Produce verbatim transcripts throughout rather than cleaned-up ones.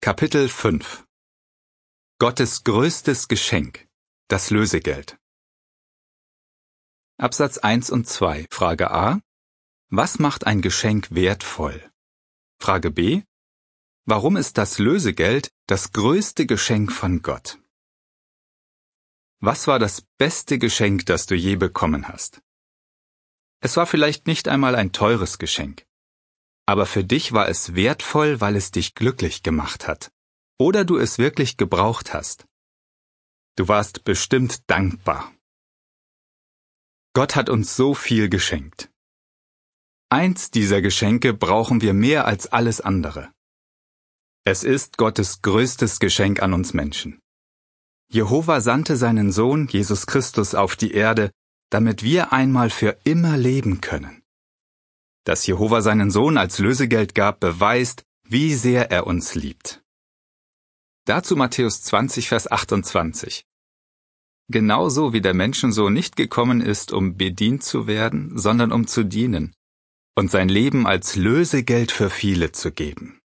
Kapitel fünf Gottes größtes Geschenk, das Lösegeld. Absatz eins und zwei, Frage A. Was macht ein Geschenk wertvoll? Frage B. Warum ist das Lösegeld das größte Geschenk von Gott? Was war das beste Geschenk, das du je bekommen hast? Es war vielleicht nicht einmal ein teures Geschenk. Aber für dich war es wertvoll, weil es dich glücklich gemacht hat. Oder du es wirklich gebraucht hast. Du warst bestimmt dankbar. Gott hat uns so viel geschenkt. Eins dieser Geschenke brauchen wir mehr als alles andere. Es ist Gottes größtes Geschenk an uns Menschen. Jehova sandte seinen Sohn Jesus Christus auf die Erde, damit wir einmal für immer leben können. Dass Jehova seinen Sohn als Lösegeld gab, beweist, wie sehr er uns liebt. Dazu Matthäus zwanzig, Vers achtundzwanzig. Genauso wie der Menschensohn nicht gekommen ist, um bedient zu werden, sondern um zu dienen und sein Leben als Lösegeld für viele zu geben.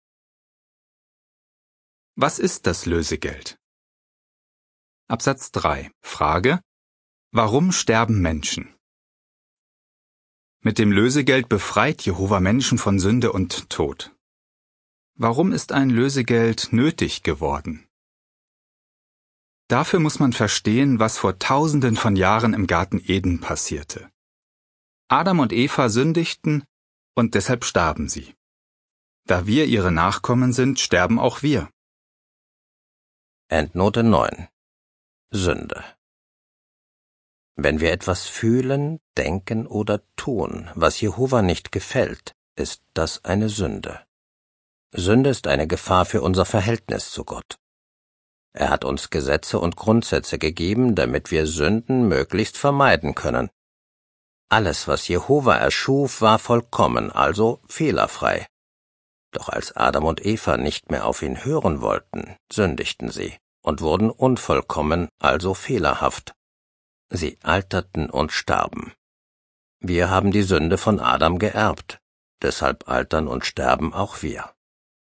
Was ist das Lösegeld? Absatz drei. Frage: Warum sterben Menschen? Mit dem Lösegeld befreit Jehova Menschen von Sünde und Tod. Warum ist ein Lösegeld nötig geworden? Dafür muss man verstehen, was vor Tausenden von Jahren im Garten Eden passierte. Adam und Eva sündigten und deshalb starben sie. Da wir ihre Nachkommen sind, sterben auch wir. Endnote neun. Sünde. Wenn wir etwas fühlen, denken oder tun, was Jehova nicht gefällt, ist das eine Sünde. Sünde ist eine Gefahr für unser Verhältnis zu Gott. Er hat uns Gesetze und Grundsätze gegeben, damit wir Sünden möglichst vermeiden können. Alles, was Jehova erschuf, war vollkommen, also fehlerfrei. Doch als Adam und Eva nicht mehr auf ihn hören wollten, sündigten sie und wurden unvollkommen, also fehlerhaft. Sie alterten und starben. Wir haben die Sünde von Adam geerbt, deshalb altern und sterben auch wir.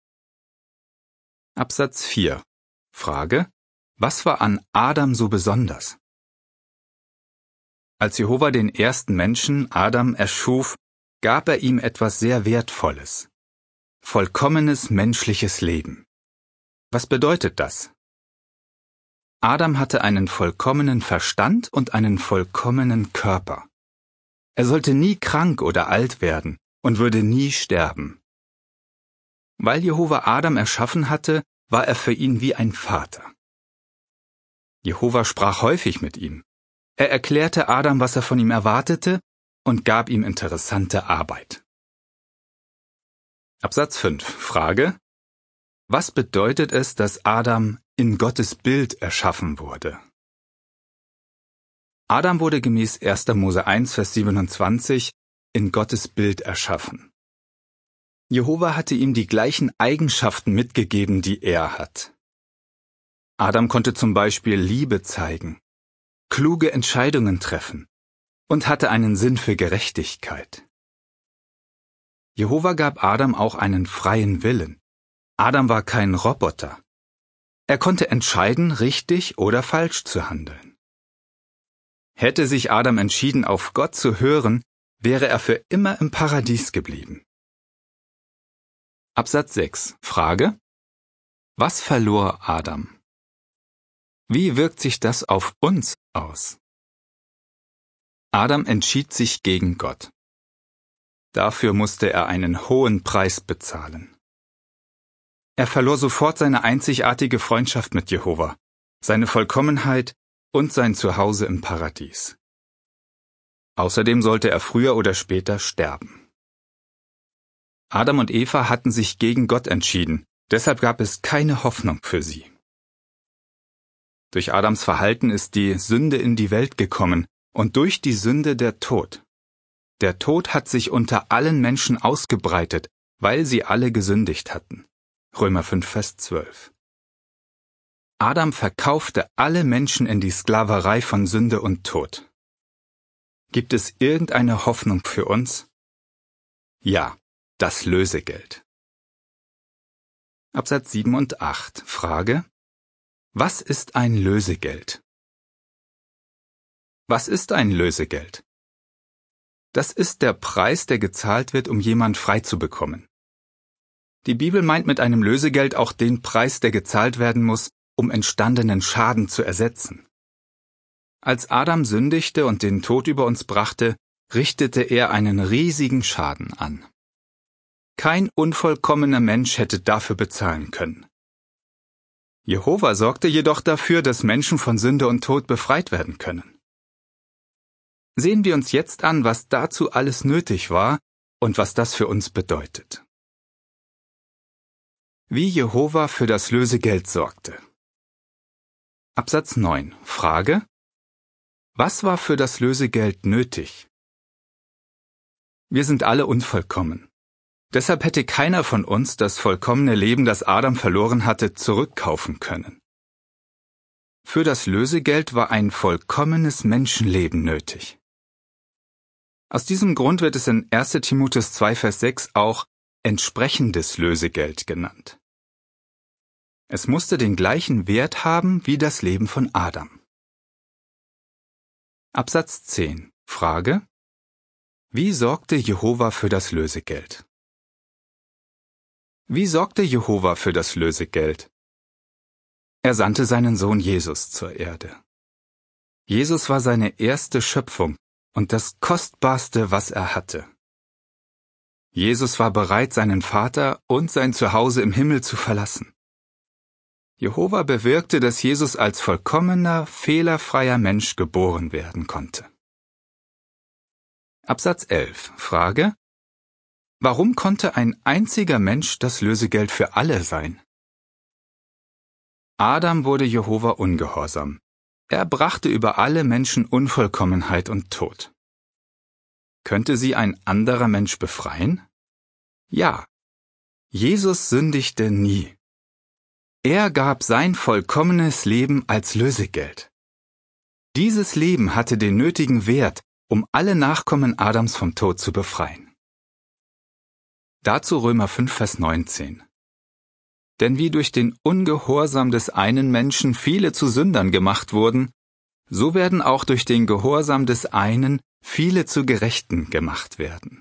Absatz vier. Frage: Was war an Adam so besonders? Als Jehova den ersten Menschen, Adam, erschuf, gab er ihm etwas sehr Wertvolles. Vollkommenes menschliches Leben. Was bedeutet das? Adam hatte einen vollkommenen Verstand und einen vollkommenen Körper. Er sollte nie krank oder alt werden und würde nie sterben. Weil Jehova Adam erschaffen hatte, war er für ihn wie ein Vater. Jehova sprach häufig mit ihm. Er erklärte Adam, was er von ihm erwartete, und gab ihm interessante Arbeit. Absatz fünf. Frage: Was bedeutet es, dass Adam in Gottes Bild erschaffen wurde? Adam wurde gemäß erster Mose eins, Vers siebenundzwanzig in Gottes Bild erschaffen. Jehova hatte ihm die gleichen Eigenschaften mitgegeben, die er hat. Adam konnte zum Beispiel Liebe zeigen, kluge Entscheidungen treffen und hatte einen Sinn für Gerechtigkeit. Jehova gab Adam auch einen freien Willen. Adam war kein Roboter. Er konnte entscheiden, richtig oder falsch zu handeln. Hätte sich Adam entschieden, auf Gott zu hören, wäre er für immer im Paradies geblieben. Absatz sechs. Frage: Was verlor Adam? Wie wirkt sich das auf uns aus? Adam entschied sich gegen Gott. Dafür musste er einen hohen Preis bezahlen. Er verlor sofort seine einzigartige Freundschaft mit Jehova, seine Vollkommenheit und sein Zuhause im Paradies. Außerdem sollte er früher oder später sterben. Adam und Eva hatten sich gegen Gott entschieden, deshalb gab es keine Hoffnung für sie. Durch Adams Verhalten ist die Sünde in die Welt gekommen und durch die Sünde der Tod. Der Tod hat sich unter allen Menschen ausgebreitet, weil sie alle gesündigt hatten. Römer fünf, Vers zwölf. Adam verkaufte alle Menschen in die Sklaverei von Sünde und Tod. Gibt es irgendeine Hoffnung für uns? Ja, das Lösegeld. Absatz sieben und acht. Frage: Was ist ein Lösegeld? Was ist ein Lösegeld? Das ist der Preis, der gezahlt wird, um jemand frei zu bekommen. Die Bibel meint mit einem Lösegeld auch den Preis, der gezahlt werden muss, um entstandenen Schaden zu ersetzen. Als Adam sündigte und den Tod über uns brachte, richtete er einen riesigen Schaden an. Kein unvollkommener Mensch hätte dafür bezahlen können. Jehova sorgte jedoch dafür, dass Menschen von Sünde und Tod befreit werden können. Sehen wir uns jetzt an, was dazu alles nötig war und was das für uns bedeutet. Wie Jehova für das Lösegeld sorgte. Absatz neun. Frage: Was war für das Lösegeld nötig? Wir sind alle unvollkommen. Deshalb hätte keiner von uns das vollkommene Leben, das Adam verloren hatte, zurückkaufen können. Für das Lösegeld war ein vollkommenes Menschenleben nötig. Aus diesem Grund wird es in erster Timotheus zwei Vers sechs auch entsprechendes Lösegeld genannt. Es musste den gleichen Wert haben wie das Leben von Adam. Absatz zehn. Frage: Wie sorgte Jehova für das Lösegeld? Wie sorgte Jehova für das Lösegeld? Er sandte seinen Sohn Jesus zur Erde. Jesus war seine erste Schöpfung und das Kostbarste, was er hatte. Jesus war bereit, seinen Vater und sein Zuhause im Himmel zu verlassen. Jehova bewirkte, dass Jesus als vollkommener, fehlerfreier Mensch geboren werden konnte. Absatz elf. Frage: Warum konnte ein einziger Mensch das Lösegeld für alle sein? Adam wurde Jehova ungehorsam. Er brachte über alle Menschen Unvollkommenheit und Tod. Könnte sie ein anderer Mensch befreien? Ja. Jesus sündigte nie. Er gab sein vollkommenes Leben als Lösegeld. Dieses Leben hatte den nötigen Wert, um alle Nachkommen Adams vom Tod zu befreien. Dazu Römer fünf Vers neunzehn. Denn wie durch den Ungehorsam des einen Menschen viele zu Sündern gemacht wurden, so werden auch durch den Gehorsam des einen viele zu Gerechten gemacht werden.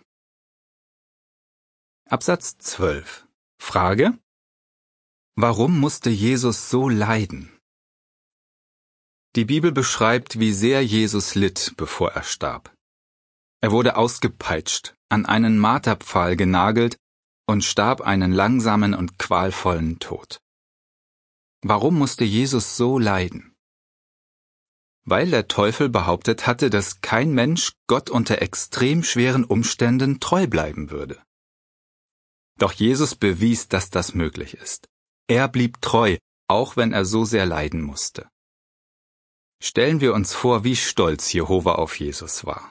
Absatz zwölf. Frage: Warum musste Jesus so leiden? Die Bibel beschreibt, wie sehr Jesus litt, bevor er starb. Er wurde ausgepeitscht, an einen Marterpfahl genagelt und starb einen langsamen und qualvollen Tod. Warum musste Jesus so leiden? Weil der Teufel behauptet hatte, dass kein Mensch Gott unter extrem schweren Umständen treu bleiben würde. Doch Jesus bewies, dass das möglich ist. Er blieb treu, auch wenn er so sehr leiden musste. Stellen wir uns vor, wie stolz Jehova auf Jesus war.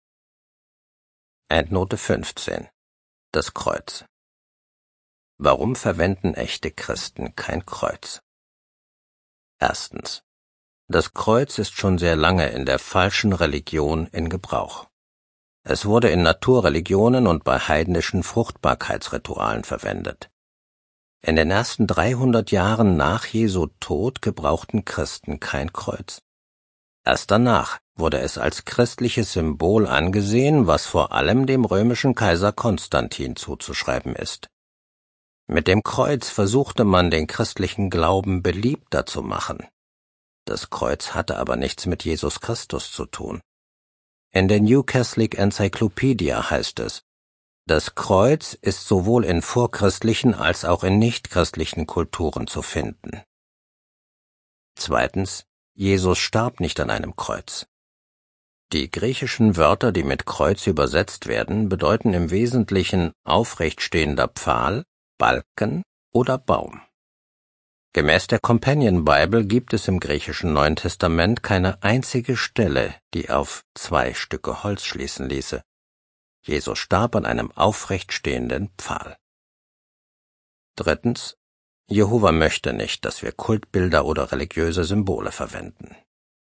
Endnote fünfzehn. Das Kreuz. Warum verwenden echte Christen kein Kreuz? Erstens. Das Kreuz ist schon sehr lange in der falschen Religion in Gebrauch. Es wurde in Naturreligionen und bei heidnischen Fruchtbarkeitsritualen verwendet. In den ersten dreihundert Jahren nach Jesu Tod gebrauchten Christen kein Kreuz. Erst danach wurde es als christliches Symbol angesehen, was vor allem dem römischen Kaiser Konstantin zuzuschreiben ist. Mit dem Kreuz versuchte man, den christlichen Glauben beliebter zu machen. Das Kreuz hatte aber nichts mit Jesus Christus zu tun. In der New Catholic Encyclopedia heißt es: Das Kreuz ist sowohl in vorchristlichen als auch in nichtchristlichen Kulturen zu finden. Zweitens, Jesus starb nicht an einem Kreuz. Die griechischen Wörter, die mit Kreuz übersetzt werden, bedeuten im Wesentlichen aufrechtstehender Pfahl, Balken oder Baum. Gemäß der Companion Bible gibt es im griechischen Neuen Testament keine einzige Stelle, die auf zwei Stücke Holz schließen ließe. Jesus starb an einem aufrechtstehenden Pfahl. Drittens, Jehova möchte nicht, dass wir Kultbilder oder religiöse Symbole verwenden.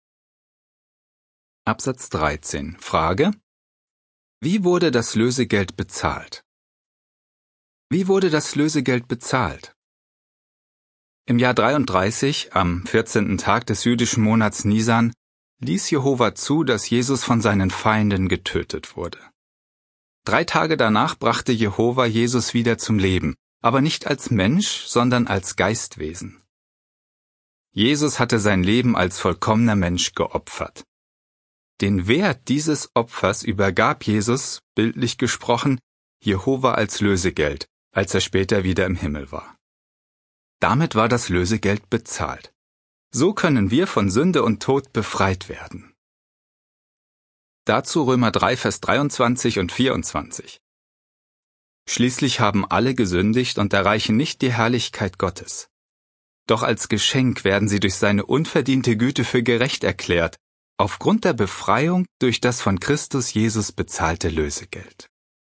Absatz dreizehn. Frage: Wie wurde das Lösegeld bezahlt? Wie wurde das Lösegeld bezahlt? Im Jahr dreiunddreißig, am vierzehnten Tag des jüdischen Monats Nisan, ließ Jehova zu, dass Jesus von seinen Feinden getötet wurde. Drei Tage danach brachte Jehova Jesus wieder zum Leben, aber nicht als Mensch, sondern als Geistwesen. Jesus hatte sein Leben als vollkommener Mensch geopfert. Den Wert dieses Opfers übergab Jesus, bildlich gesprochen, Jehova als Lösegeld, als er später wieder im Himmel war. Damit war das Lösegeld bezahlt. So können wir von Sünde und Tod befreit werden. Dazu Römer drei, Vers dreiundzwanzig und vierundzwanzig. Schließlich haben alle gesündigt und erreichen nicht die Herrlichkeit Gottes. Doch als Geschenk werden sie durch seine unverdiente Güte für gerecht erklärt, aufgrund der Befreiung durch das von Christus Jesus bezahlte Lösegeld.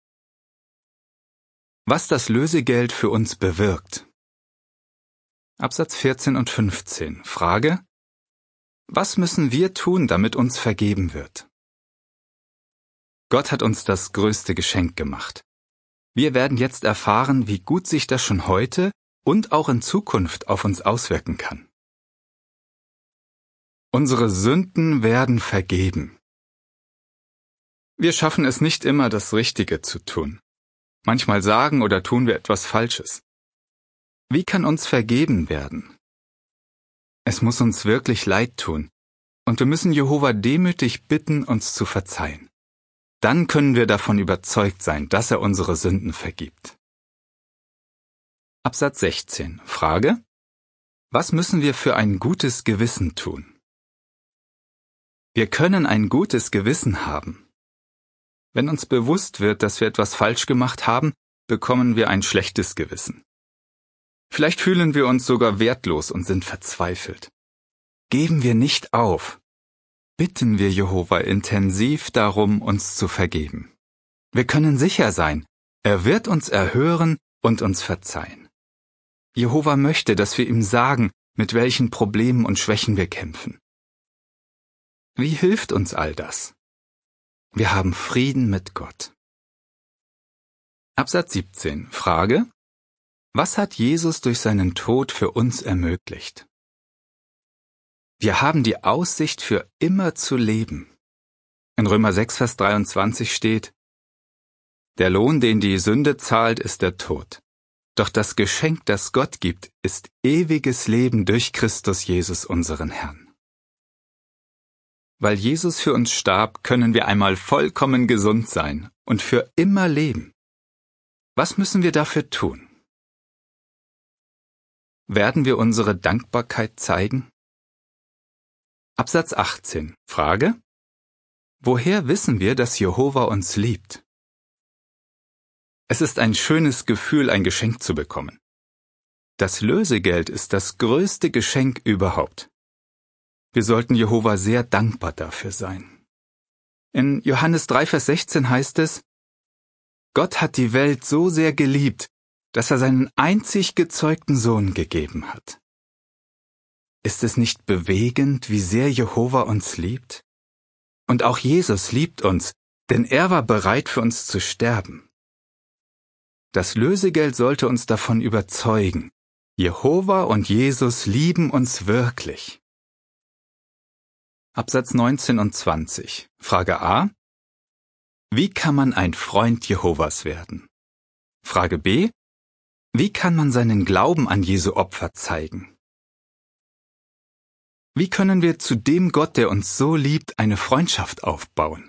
Was das Lösegeld für uns bewirkt. Absatz vierzehn und fünfzehn. Frage: Was müssen wir tun, damit uns vergeben wird? Gott hat uns das größte Geschenk gemacht. Wir werden jetzt erfahren, wie gut sich das schon heute und auch in Zukunft auf uns auswirken kann. Unsere Sünden werden vergeben. Wir schaffen es nicht immer, das Richtige zu tun. Manchmal sagen oder tun wir etwas Falsches. Wie kann uns vergeben werden? Es muss uns wirklich leid tun, und wir müssen Jehova demütig bitten, uns zu verzeihen. Dann können wir davon überzeugt sein, dass er unsere Sünden vergibt. Absatz sechzehn. Frage: Was müssen wir für ein gutes Gewissen tun? Wir können ein gutes Gewissen haben. Wenn uns bewusst wird, dass wir etwas falsch gemacht haben, bekommen wir ein schlechtes Gewissen. Vielleicht fühlen wir uns sogar wertlos und sind verzweifelt. Geben wir nicht auf. Bitten wir Jehova intensiv darum, uns zu vergeben. Wir können sicher sein, er wird uns erhören und uns verzeihen. Jehova möchte, dass wir ihm sagen, mit welchen Problemen und Schwächen wir kämpfen. Wie hilft uns all das? Wir haben Frieden mit Gott. Absatz siebzehn. Frage: Was hat Jesus durch seinen Tod für uns ermöglicht? Wir haben die Aussicht, für immer zu leben. In Römer sechs, Vers dreiundzwanzig steht: Der Lohn, den die Sünde zahlt, ist der Tod. Doch das Geschenk, das Gott gibt, ist ewiges Leben durch Christus Jesus, unseren Herrn. Weil Jesus für uns starb, können wir einmal vollkommen gesund sein und für immer leben. Was müssen wir dafür tun? Werden wir unsere Dankbarkeit zeigen? Absatz achtzehn. Frage: Woher wissen wir, dass Jehova uns liebt? Es ist ein schönes Gefühl, ein Geschenk zu bekommen. Das Lösegeld ist das größte Geschenk überhaupt. Wir sollten Jehova sehr dankbar dafür sein. In Johannes drei, Vers sechzehn heißt es: Gott hat die Welt so sehr geliebt, dass er seinen einzig gezeugten Sohn gegeben hat. Ist es nicht bewegend, wie sehr Jehova uns liebt? Und auch Jesus liebt uns, denn er war bereit, für uns zu sterben. Das Lösegeld sollte uns davon überzeugen, Jehova und Jesus lieben uns wirklich. Absatz neunzehn und zwanzig. Frage A: Wie kann man ein Freund Jehovas werden? Frage B: Wie kann man seinen Glauben an Jesu Opfer zeigen? Wie können wir zu dem Gott, der uns so liebt, eine Freundschaft aufbauen?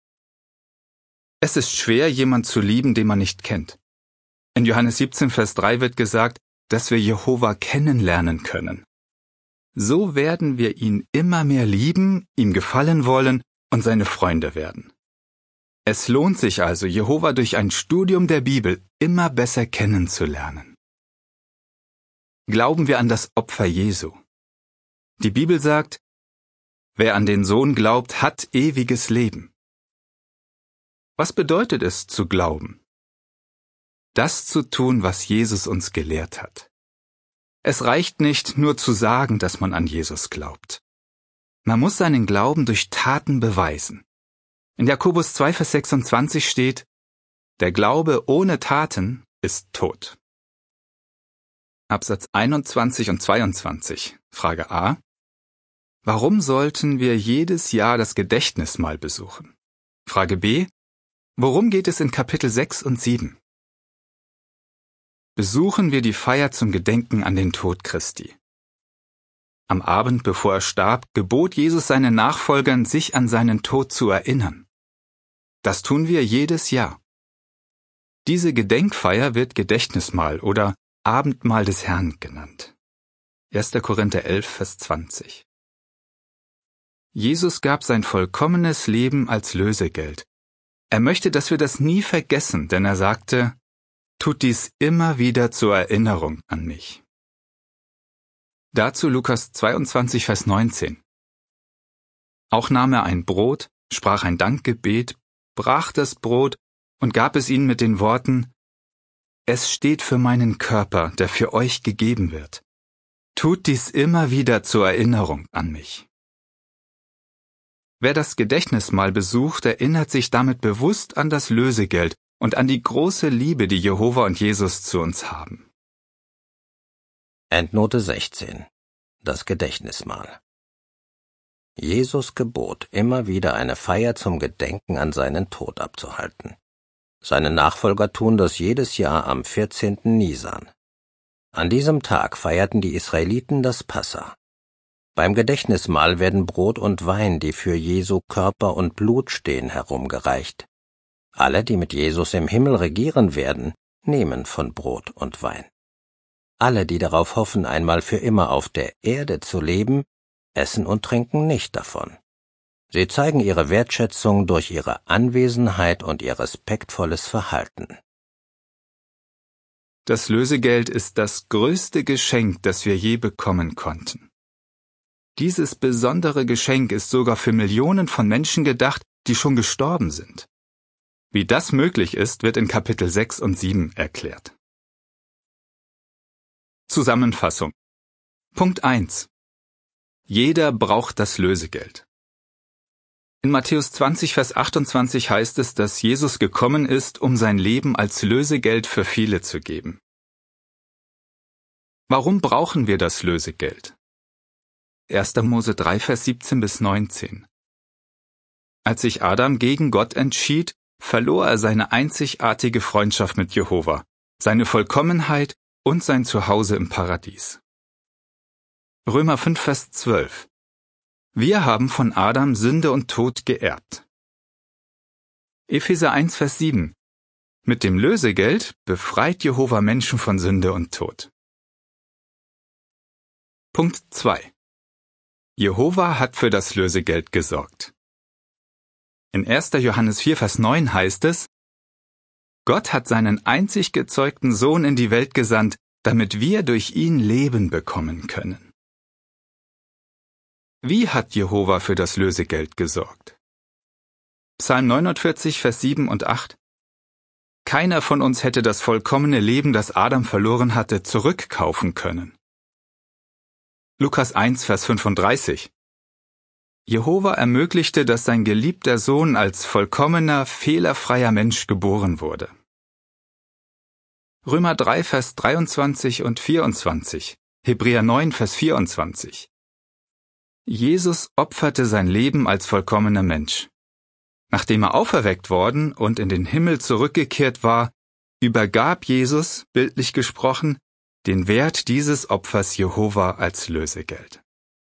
Es ist schwer, jemanden zu lieben, den man nicht kennt. In Johannes siebzehn, Vers drei wird gesagt, dass wir Jehova kennenlernen können. So werden wir ihn immer mehr lieben, ihm gefallen wollen und seine Freunde werden. Es lohnt sich also, Jehova durch ein Studium der Bibel immer besser kennenzulernen. Glauben wir an das Opfer Jesu. Die Bibel sagt: Wer an den Sohn glaubt, hat ewiges Leben. Was bedeutet es, zu glauben? Das zu tun, was Jesus uns gelehrt hat. Es reicht nicht, nur zu sagen, dass man an Jesus glaubt. Man muss seinen Glauben durch Taten beweisen. In Jakobus zwei, Vers sechsundzwanzig steht: Der Glaube ohne Taten ist tot. Absatz einundzwanzig und zweiundzwanzig. Frage A. Warum sollten wir jedes Jahr das Gedächtnismahl besuchen? Frage B. Worum geht es in Kapitel sechs und sieben? Besuchen wir die Feier zum Gedenken an den Tod Christi. Am Abend, bevor er starb, gebot Jesus seinen Nachfolgern, sich an seinen Tod zu erinnern. Das tun wir jedes Jahr. Diese Gedenkfeier wird Gedächtnismahl oder Abendmahl des Herrn genannt. erster Korinther elf, Vers zwanzig. Jesus gab sein vollkommenes Leben als Lösegeld. Er möchte, dass wir das nie vergessen, denn er sagte, tut dies immer wieder zur Erinnerung an mich. Dazu Lukas zweiundzwanzig, Vers neunzehn. Auch nahm er ein Brot, sprach ein Dankgebet, brach das Brot und gab es ihnen mit den Worten, es steht für meinen Körper, der für euch gegeben wird. Tut dies immer wieder zur Erinnerung an mich. Wer das Gedächtnismahl besucht, erinnert sich damit bewusst an das Lösegeld und an die große Liebe, die Jehova und Jesus zu uns haben. Endnote sechzehn. Das Gedächtnismahl. Jesus gebot, immer wieder eine Feier zum Gedenken an seinen Tod abzuhalten. Seine Nachfolger tun das jedes Jahr am vierzehnten Nisan. An diesem Tag feierten die Israeliten das Passa. Beim Gedächtnismahl werden Brot und Wein, die für Jesu Körper und Blut stehen, herumgereicht. Alle, die mit Jesus im Himmel regieren werden, nehmen von Brot und Wein. Alle, die darauf hoffen, einmal für immer auf der Erde zu leben, essen und trinken nicht davon. Sie zeigen ihre Wertschätzung durch ihre Anwesenheit und ihr respektvolles Verhalten. Das Lösegeld ist das größte Geschenk, das wir je bekommen konnten. Dieses besondere Geschenk ist sogar für Millionen von Menschen gedacht, die schon gestorben sind. Wie das möglich ist, wird in Kapitel sechs und sieben erklärt. Zusammenfassung. Punkt eins. Jeder braucht das Lösegeld. In Matthäus zwanzig, Vers achtundzwanzig heißt es, dass Jesus gekommen ist, um sein Leben als Lösegeld für viele zu geben. Warum brauchen wir das Lösegeld? erster Mose drei, Vers siebzehn bis neunzehn. Als sich Adam gegen Gott entschied, verlor er seine einzigartige Freundschaft mit Jehova, seine Vollkommenheit und sein Zuhause im Paradies. Römer fünf, Vers zwölf. Wir haben von Adam Sünde und Tod geerbt. Epheser eins, Vers sieben. Mit dem Lösegeld befreit Jehova Menschen von Sünde und Tod. Punkt zwei. Jehova hat für das Lösegeld gesorgt. In erster Johannes vier, Vers neun heißt es, Gott hat seinen einzig gezeugten Sohn in die Welt gesandt, damit wir durch ihn Leben bekommen können. Wie hat Jehova für das Lösegeld gesorgt? Psalm neunundvierzig, Vers sieben und acht. Keiner von uns hätte das vollkommene Leben, das Adam verloren hatte, zurückkaufen können. Lukas eins, Vers fünfunddreißig. Jehova ermöglichte, dass sein geliebter Sohn als vollkommener, fehlerfreier Mensch geboren wurde. Römer drei, Vers dreiundzwanzig und vierundzwanzig, Hebräer neun, Vers vierundzwanzig. Jesus opferte sein Leben als vollkommener Mensch. Nachdem er auferweckt worden und in den Himmel zurückgekehrt war, übergab Jesus, bildlich gesprochen, den Wert dieses Opfers Jehova als Lösegeld.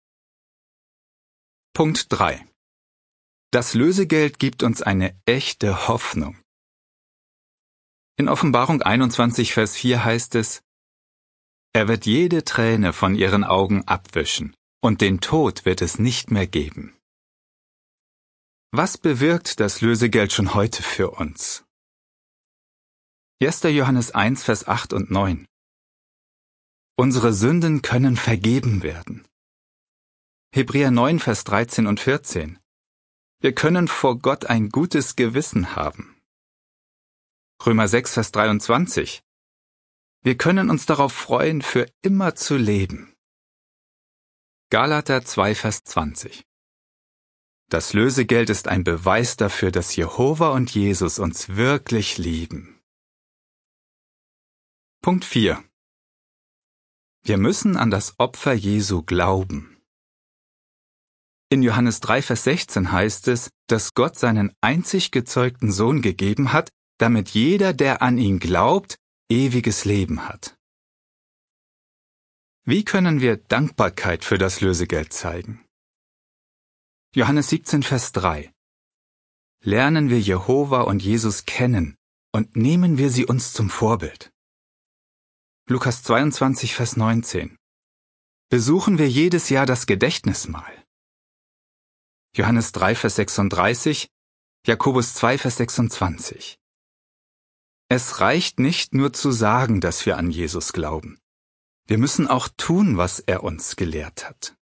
Punkt drei. Das Lösegeld gibt uns eine echte Hoffnung. In Offenbarung einundzwanzig, Vers vier heißt es, er wird jede Träne von ihren Augen abwischen, und den Tod wird es nicht mehr geben. Was bewirkt das Lösegeld schon heute für uns? erster Johannes eins, Vers acht und neun. Unsere Sünden können vergeben werden. Hebräer neun, Vers dreizehn und vierzehn. Wir können vor Gott ein gutes Gewissen haben. Römer sechs, Vers dreiundzwanzig. Wir können uns darauf freuen, für immer zu leben. Galater zwei, Vers zwanzig. Das Lösegeld ist ein Beweis dafür, dass Jehova und Jesus uns wirklich lieben. Punkt vier. Wir müssen an das Opfer Jesu glauben. In Johannes drei, Vers sechzehn heißt es, dass Gott seinen einzig gezeugten Sohn gegeben hat, damit jeder, der an ihn glaubt, ewiges Leben hat. Wie können wir Dankbarkeit für das Lösegeld zeigen? Johannes siebzehn, Vers drei. Lernen wir Jehova und Jesus kennen und nehmen wir sie uns zum Vorbild. Lukas zweiundzwanzig, Vers neunzehn. Besuchen wir jedes Jahr das Gedächtnismahl. Johannes drei, Vers sechsunddreißig, Jakobus zwei, Vers sechsundzwanzig. Es reicht nicht nur zu sagen, dass wir an Jesus glauben. Wir müssen auch tun, was er uns gelehrt hat.